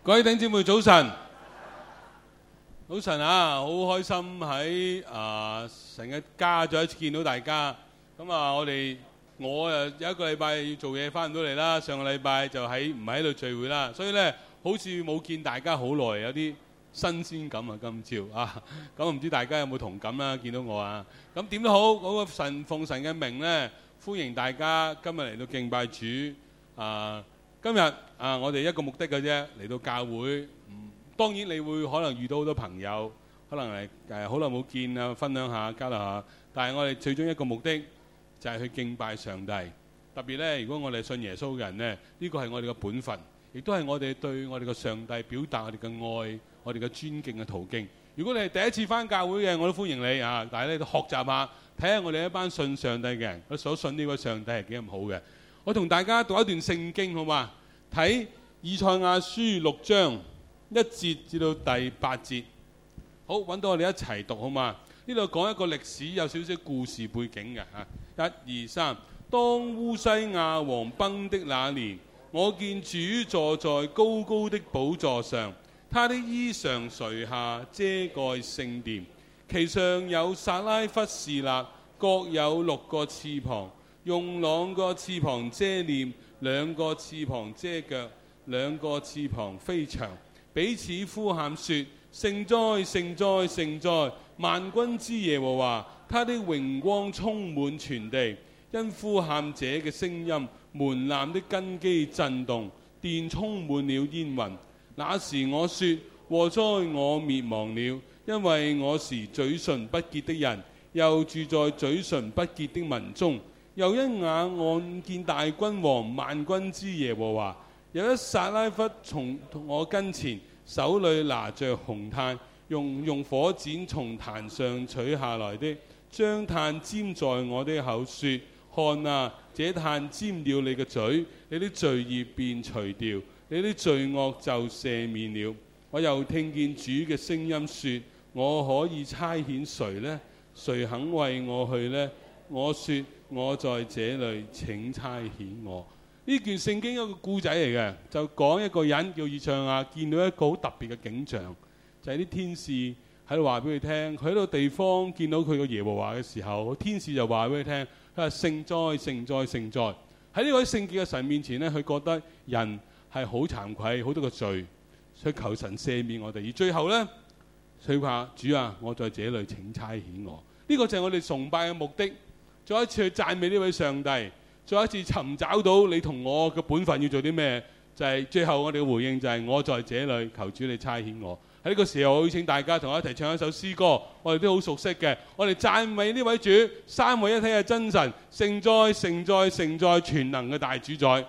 各位弟兄姊妹早晨，早晨啊！好開心喺成日家再一次見到大家。咁啊，我有一個禮拜要做嘢翻唔到嚟啦。上個禮拜就唔喺度聚會啦，所以咧好似冇見大家好耐，有啲新鮮感啊！今朝啊，咁唔知大家有冇同感啦？見到我啊，咁點都好，嗰個奉神嘅名咧，歡迎大家今日嚟到敬拜主啊！今日我哋一個目的嘅啫，嚟到教會。當然你會可能遇到好多朋友，可能係好耐冇見啊，分享下交流下。但係我哋最終一個目的就係去敬拜上帝。特別呢，如果我哋信耶穌嘅人呢，呢個係我哋嘅本分，亦都係我哋對我哋嘅上帝表達我哋嘅愛、我哋嘅尊敬嘅途徑。如果你係第一次返教會嘅，我都歡迎你啊！但係咧，學習下，睇下我哋一班信上帝嘅人，佢所信呢個上帝係幾咁好嘅。我同大家讀一段聖經好嘛？睇以賽亞書6章1節至到第8節。好，揾到我哋一齊讀好嘛？呢度講一個歷史，有少少故事背景嘅嚇。1、2、3。當烏西亞王崩的那年，我見主坐在高高的寶座上，他的衣裳垂下遮蓋聖殿，其上有撒拉弗侍立，各有6個翅膀，用2個翅膀遮臉，2個翅膀遮腳，2個翅膀飛翔，彼此呼喊說：聖哉，聖哉，聖哉！萬軍之耶和華，他的榮光充滿全地。因呼喊者嘅聲音，門檻的根基震動，殿充滿了煙雲。那時我說：禍哉，我滅亡了，因為我是嘴唇不潔的人，又住在嘴唇不潔的民中。又一眼看見大君王萬軍之耶和華，有一撒拉弗從我跟前，手裏拿着紅炭，用火剪從壇上取下來的，將炭沾在我的口，說：看啊，這炭沾了你嘅嘴，你的罪孽便除掉，你的罪惡就赦免了。我又聽見主嘅聲音說：我可以差遣誰呢？誰肯為我去呢？我說：我在這裏，請差遣我。呢段聖經一個故仔嚟嘅，就講一個人叫以賽亞見到一個好特別嘅景象，就係啲天使喺度話俾佢聽，佢喺個地方見到佢個耶和華嘅時候，天使就話俾佢聽，佢話聖哉，聖哉，聖哉！喺呢位聖潔嘅神面前呢，佢覺得人係好慚愧，好多個罪，所以求神赦免我哋。而最後呢，佢話：主啊，我在這裏，請差遣我。呢個就係我哋崇拜嘅目的，再一次去讚美呢位上帝，再一次尋找到你同我嘅本分要做啲咩，就係最後我哋嘅回應就係：我在這裏，求主你差遣我。喺呢個時候，我邀請大家同我一齊唱一首詩歌，我哋都好熟悉嘅。我哋讚美呢位主，三位一體嘅真神，聖哉，聖哉，聖哉，全能嘅大主宰。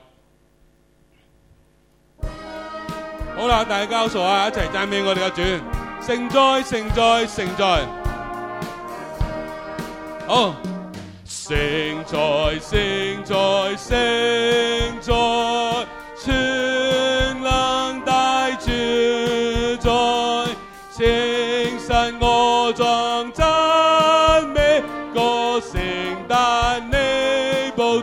好啦，大家交數啊，一齊讚美我哋嘅主，聖哉，聖哉，聖哉。好，聖哉，聖哉，聖哉，全能大主宰，聖神我將讚美，歌聲但你寶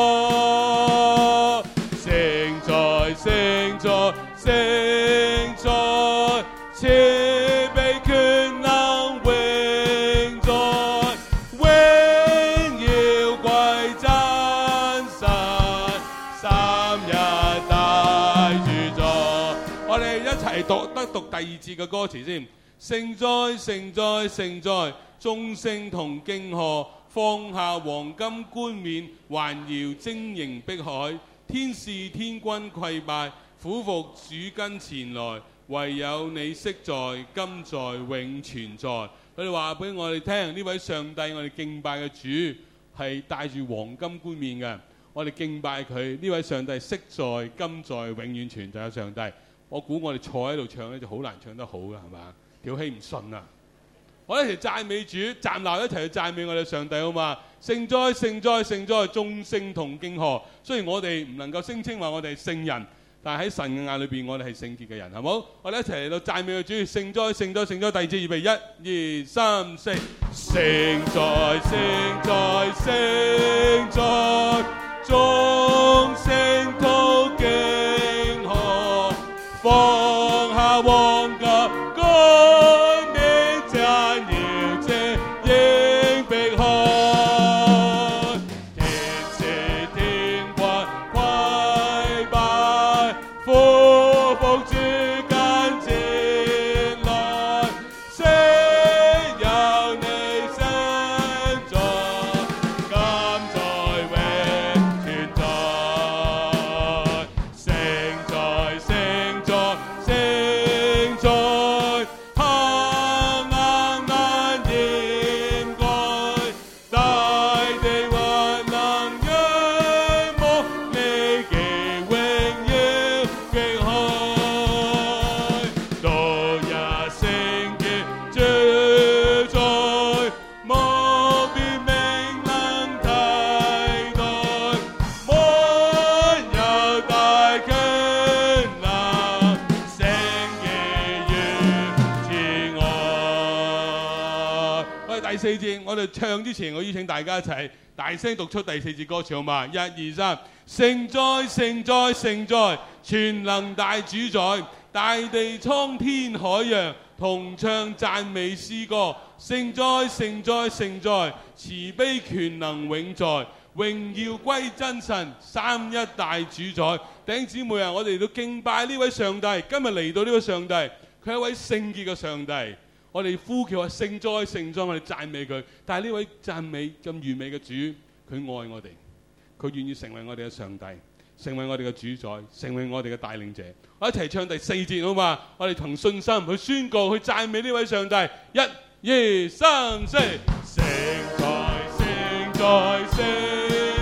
座。聖哉，聖哉，聖哉，慈悲權能永在，榮耀歸真神，三一大主宰。我哋一齊讀第2節嘅歌詞先。聖哉，聖哉，聖哉，眾聖同敬賀，放下黃金冠冕，環繞晶瑩碧海，天使天軍跪拜，俯伏主跟前來，唯有你昔在，今在，永存在。佢哋話俾我哋聽，呢位上帝我哋敬拜嘅主係帶住黃金冠冕嘅，我哋敬拜佢。呢位上帝昔在，今在，永遠存在嘅上帝。我估我哋坐喺度唱咧就好難唱得好㗎，係嘛？條氣唔順啊！我哋一齊讚美主，站立一齊去讚美我哋上帝好嘛？聖哉，聖哉，聖哉，眾聖同敬賀。雖然我哋唔能夠聲稱話我哋係聖人，但係喺神嘅眼裏邊，我哋係聖潔嘅人，係冇？我哋一齊嚟到讚美個主，聖哉，聖哉，聖哉。第二節預備，1、2、3、4。聖哉，聖哉，聖哉，眾聖同敬賀。 4節，我哋唱之前，我邀請大家一齊大聲讀出第4節歌詞，好嘛？1、2、3，聖哉聖哉聖哉，全能大主宰，大地蒼天海洋同唱讚美詩歌。聖哉聖哉聖哉，慈悲權能永在，榮耀歸真神，三一大主宰。弟兄姊妹啊，我哋都敬拜呢位上帝。今日嚟到呢位上帝，佢係一位聖潔嘅上帝。我哋呼叫話聖哉聖哉，我哋讚美佢。但係呢位讚美咁完美嘅主，佢愛我哋，佢願意成為我哋嘅上帝，成為我哋嘅主宰，成為我哋嘅帶領者。我一齊唱第4節好嘛？我哋憑信心去宣告，去讚美呢位上帝。1、2、3、4，聖哉聖哉聖。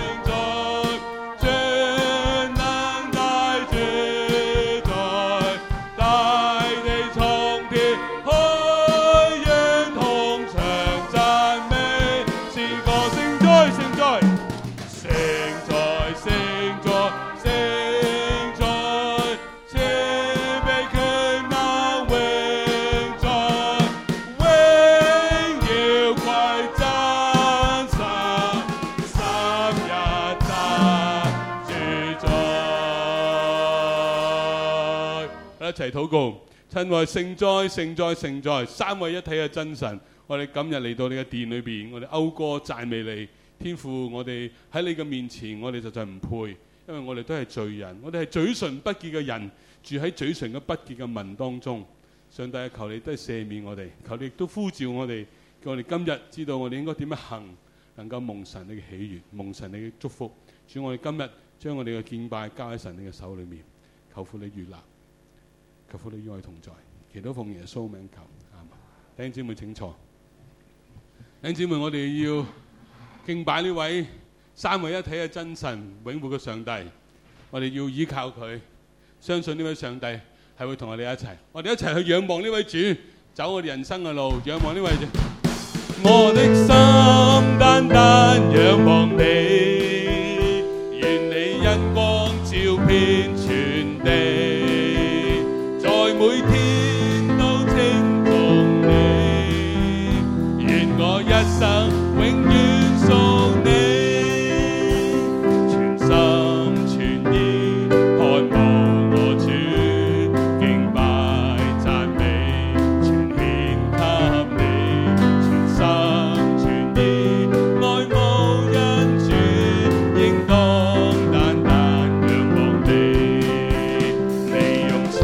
一齊禱告，親愛聖哉聖哉聖哉，三位一體嘅真神，我哋今日嚟到你嘅殿裏邊，我哋謳歌讚美你，天父，我哋喺你嘅面前，我哋實在唔配，因為我哋都係罪人，我哋係嘴唇不潔嘅人，住喺嘴唇嘅不潔嘅民當中。上帝啊，求你都係赦免我哋，求你亦都呼召我哋，叫我哋今日知道我哋應該點樣行，能夠蒙神你嘅喜悅，蒙神你嘅祝福。主，我哋今日將我哋嘅敬拜交喺神你嘅手裏面，求父你悅納。求父你與我同在，祈禱奉耶穌名求，阿們。弟兄姊妹請坐。弟兄姊妹，我哋要敬拜呢位三位一體嘅真神，永活嘅上帝。我哋要依靠佢，相信呢位上帝係會同我哋一齊。我哋一齊去仰望呢位主，走我哋人生嘅路，仰望呢位主。我的心單單仰望你，願你恩光照遍全地。每天都稱頌你，願我一生永遠屬你，全心全意渴慕我主，敬拜讚美全獻給你，全心全意愛慕恩主，應當單單仰望你，你用慈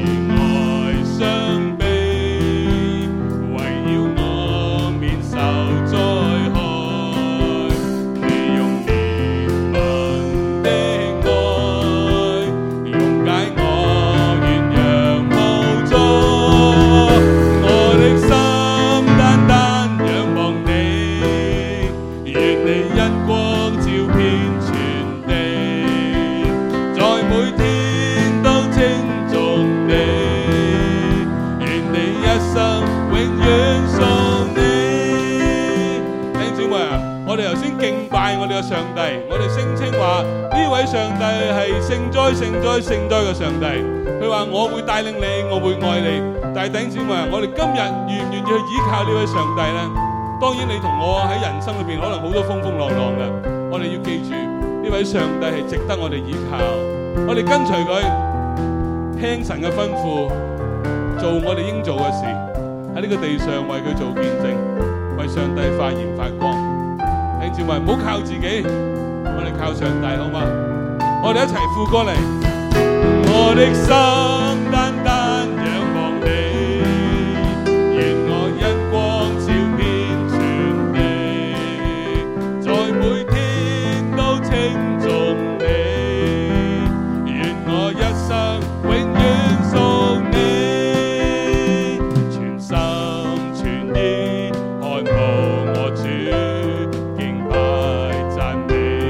上帝，我哋聲稱話呢位上帝係聖哉聖哉聖哉嘅上帝。佢話我會帶領你，我會愛你。但係弟兄姊妹，我哋今日願唔願意去依靠呢位上帝呢？當然你同我喺人生裏邊可能好多風風浪浪嘅，我哋要記住呢位上帝係值得我哋依靠。我哋跟隨佢，聽神嘅吩咐，做我哋應做嘅事，喺呢個地上為佢做見證，為上帝發現發光。弟兄姊妹，唔好靠自己，我哋靠上帝，好嗎？我哋一齊副歌嚟。我的心單單仰望你，願我恩光照遍全地，在每天都稱頌你，願我一生永遠屬你，全心全意渴慕我主。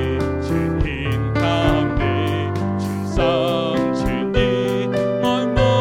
全獻給你，全心全意愛慕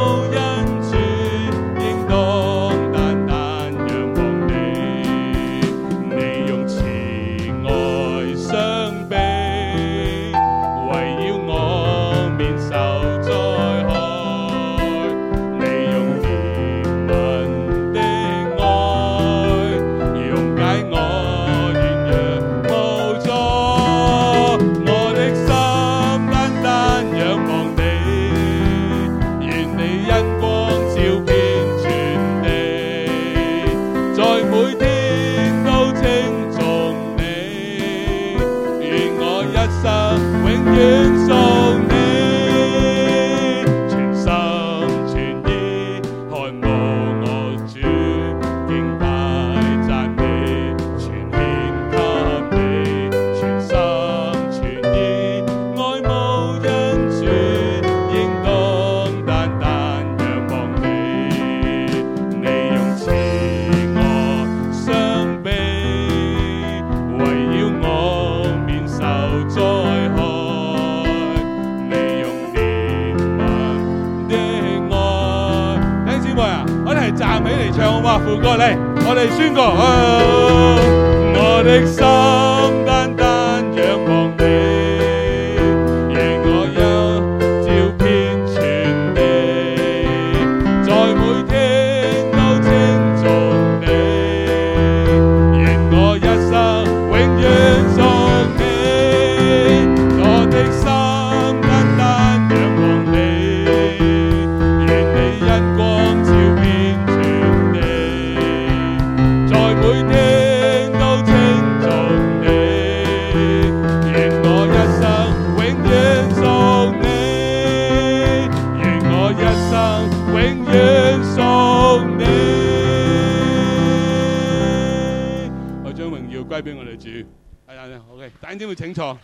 生永遠屬你，全心全意渴慕我主，敬拜讚美全獻給你，全心全意愛慕恩主，應當單單仰望你，你用慈愛相比，圍繞我免受災害，你用憐憫的愛。弟兄姊妹啊，我哋係站起嚟唱好嘛？副歌嚟，我哋宣告，我的心單單仰望你，願我憂照遍全地，在每天都稱頌你，願我一生永遠屬你，我的心單單仰望你，願你恩光照遍全地，在每天都稱頌你，願我一生永遠屬你，願我一生永遠屬你。我將榮耀歸俾我哋主。OK， 弟兄姊妹請坐。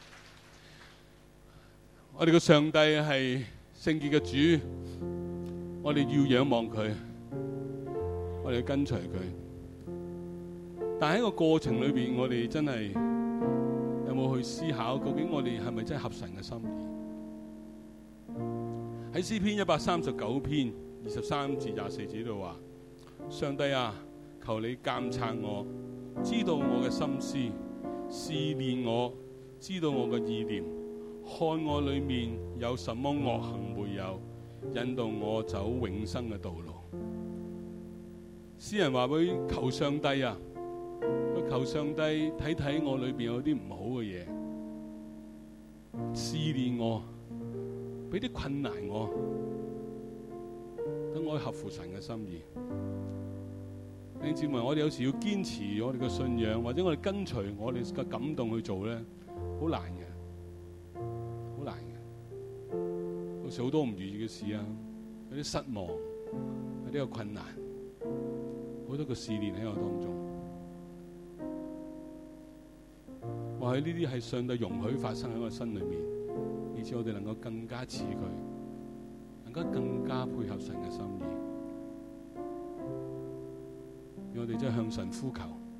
我哋個上帝係聖潔嘅主，我哋要仰望佢，我哋要跟隨佢。但喺個過程裏邊，我哋真係有冇去思考，究竟我哋係咪真係合神嘅心意？喺詩篇139篇23至24節度話：上帝啊，求你監察我，知道我嘅心思，試煉我，知道我嘅意念，看我裏面有什麼惡行沒有，引導我走永生嘅道路。詩人話佢求上帝啊，佢求上帝睇睇我裏邊有啲唔好嘅嘢，試煉我，俾啲困難我，等我合乎神嘅心意。弟兄姊妹，我哋有時要堅持我哋嘅信仰，或者我哋跟隨我哋嘅感動去做咧，好難嘅，好難嘅。有時好多唔如意嘅事啊，有啲失望，有啲個困難，好多個試煉喺我當中。或許呢啲係上帝容許發生喺我心裏面，以致我哋能夠更加似佢，能夠更加配合神嘅心意。讓我哋真係向神呼求，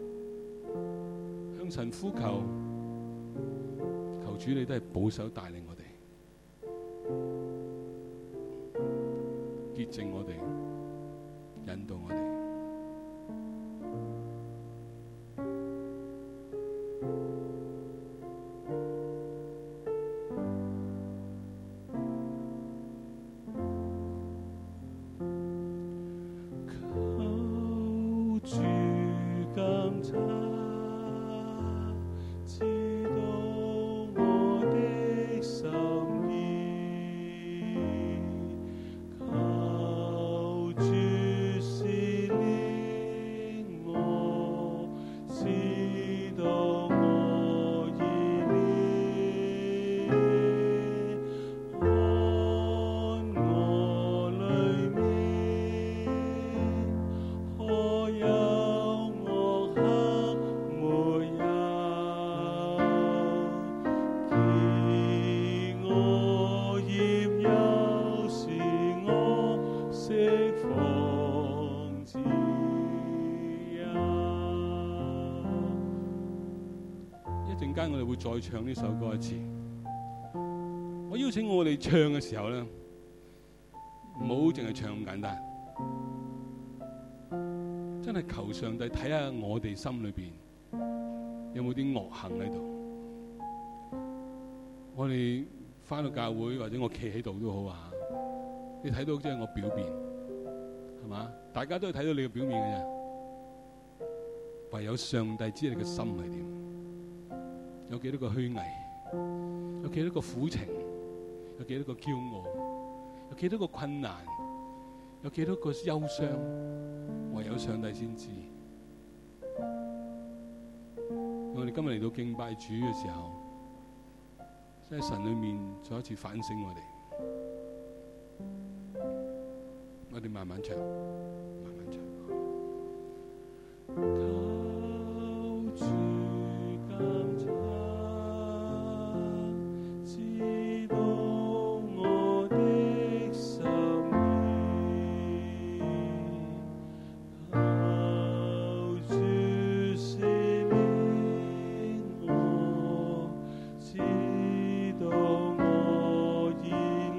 向神呼求，求主你都係保守帶領我哋，潔淨我哋，引導我哋。間我哋會再唱呢首歌一次。我邀請我哋唱嘅時候咧，唔好淨係唱咁簡單，真係求上帝睇下我哋心裏邊有冇啲惡行喺度。我哋翻到教會或者我企喺度都好啊，你睇到即係我表面，係嘛？大家都係睇到你嘅表面嘅啫，唯有上帝知你嘅心係點。有幾多個虛偽，有幾多個苦情，有幾多個驕傲，有幾多個困難，有幾多個憂傷，唯有上帝先知。我哋今日嚟到敬拜主嘅時候， 即係神裏面再一次反省我哋。我哋慢慢唱，慢慢唱。靠主監察，知道我的心意，靠主赦免我，知道我已領。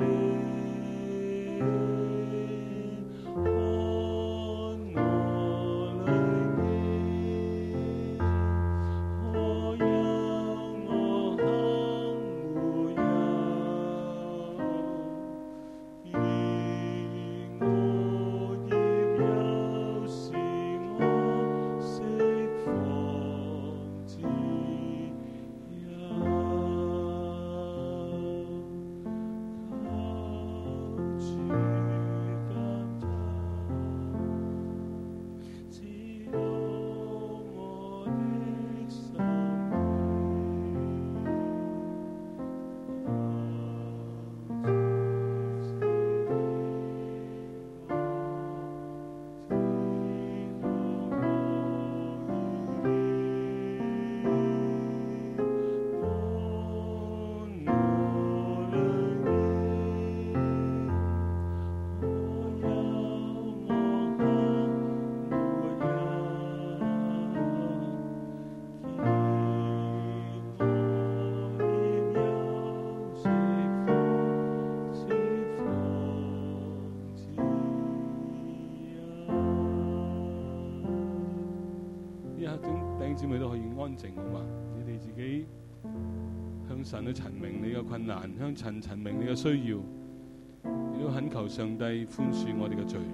姊妹都可以安靜好嘛？你哋自己向神去陳明你嘅困難，向神陳明你嘅需要，亦都懇求上帝寬恕我哋嘅罪。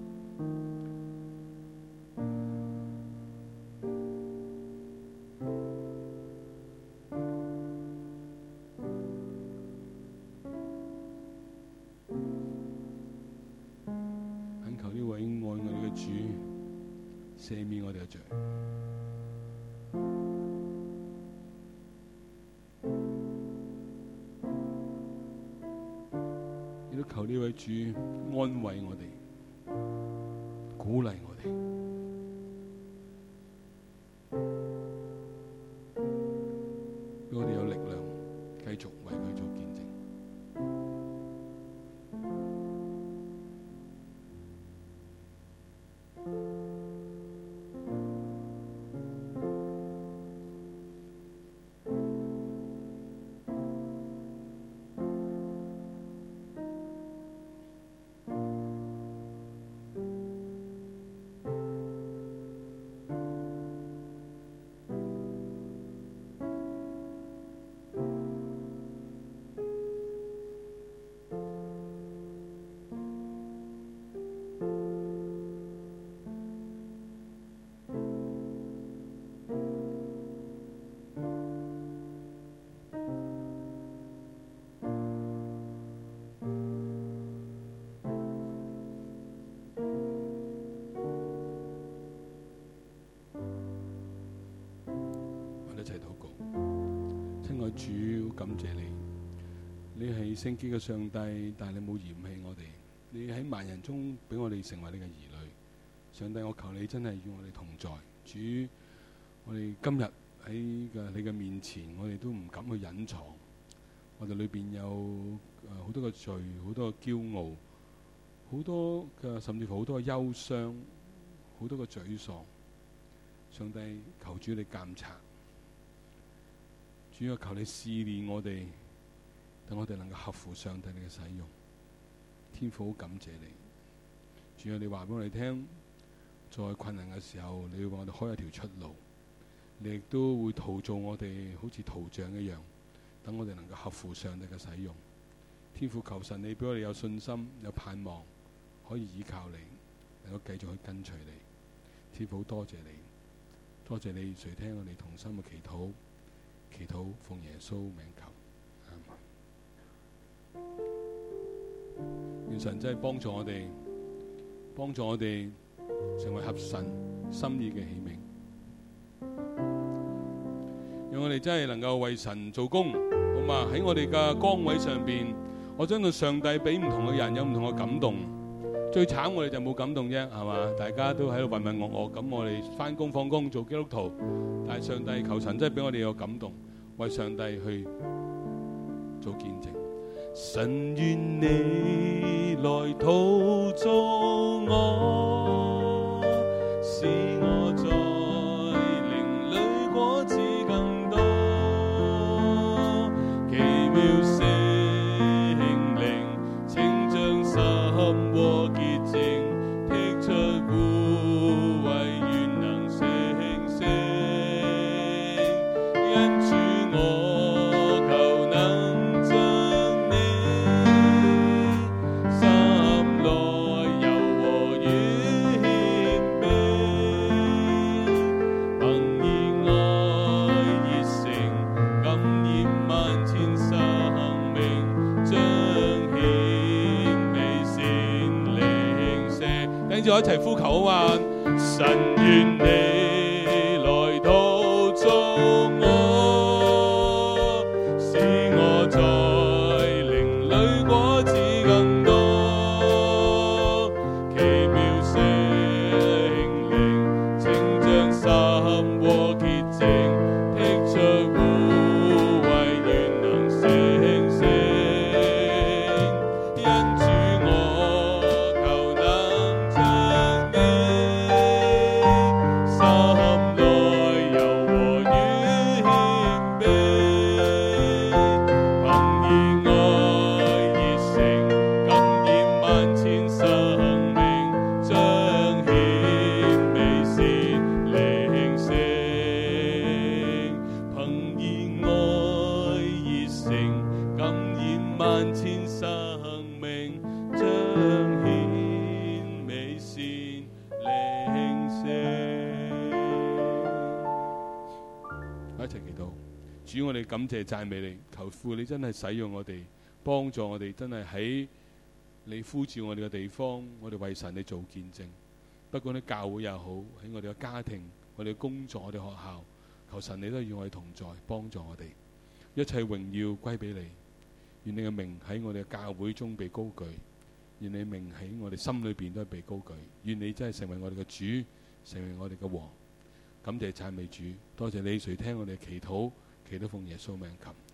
懇求呢位愛我哋嘅主赦免我哋嘅罪。求呢位主安慰我哋，鼓勵我哋，俾我哋有力量繼續為佢做見證。一齊禱告。親愛主，感謝你，你係聖潔嘅上帝，但係你冇嫌棄我哋，你喺萬人中俾我哋成為你嘅兒女。上帝，我求你真係與我哋同在。主，我哋今日喺你嘅面前，我哋都唔敢去隱藏，我哋裏邊有好多嘅罪，好多嘅驕傲，好多嘅甚至乎好多嘅憂傷，好多嘅沮喪。上帝，求主你監察，主要求你試煉我哋，等我哋能夠合乎上帝你嘅使用。天父，好感謝你，主要你話俾我哋聽，在困難嘅時候，你會為我哋開一條出路，你亦都會陶造我哋好似陶匠一樣，等我哋能夠合乎上帝嘅使用。天父，求神你俾我哋有信心，有盼望，可以依靠你，能夠繼續去跟隨你。天父，多謝你，多謝你垂聽我哋同心嘅祈禱，祈禱奉耶穌名求，阿們。願神真係幫助我哋，幫助我哋成為合神心意嘅器皿。 讓我哋真係能夠為神做工，好嘛？喺我哋嘅崗位上邊，我相信上帝俾唔同嘅人有唔同嘅感動。最慘我哋就冇感動啫，係嘛？大家都喺度渾渾噩噩，咁我哋返工放工做基督徒，但係上帝求神真係俾我哋有感動，為上帝去做見證。神願你來陶造我，使我在靈裡果子更多，奇妙聖靈清將心和潔淨，剔出污穢，願能成聖。因主我求能將你心內柔和謙卑，憑以愛熱誠感染萬千生命，彰顯美善靈舍。跟住我一齊呼求啊嘛！神願你來陶造我，使我在靈裡果子更多，奇妙聖靈清將心和潔淨，剔出污穢，願能成聖。因主我求能將你心內柔和謙卑，憑以愛熱誠感染萬千生命，彰顯美善靈性。憑以愛熱誠感染萬千生命，彰顯美善靈性。一齊祈禱。主，我哋感謝讚美你，求父你真係使用我哋，幫助我哋真係喺你呼召我哋嘅地方，我哋為神你做見證。不管喺教會也好，喺我哋嘅家庭、我哋嘅工作、我哋學校，求神你都與我哋同在，幫助我哋，一切榮耀歸俾你。願你嘅名喺我哋嘅教會中被高舉，願你名喺我哋心裏邊都係被高舉。願你真係成為我哋嘅主，成為我哋嘅王。感謝讚美主，多謝你垂聽我哋嘅祈禱，祈禱奉耶穌名求。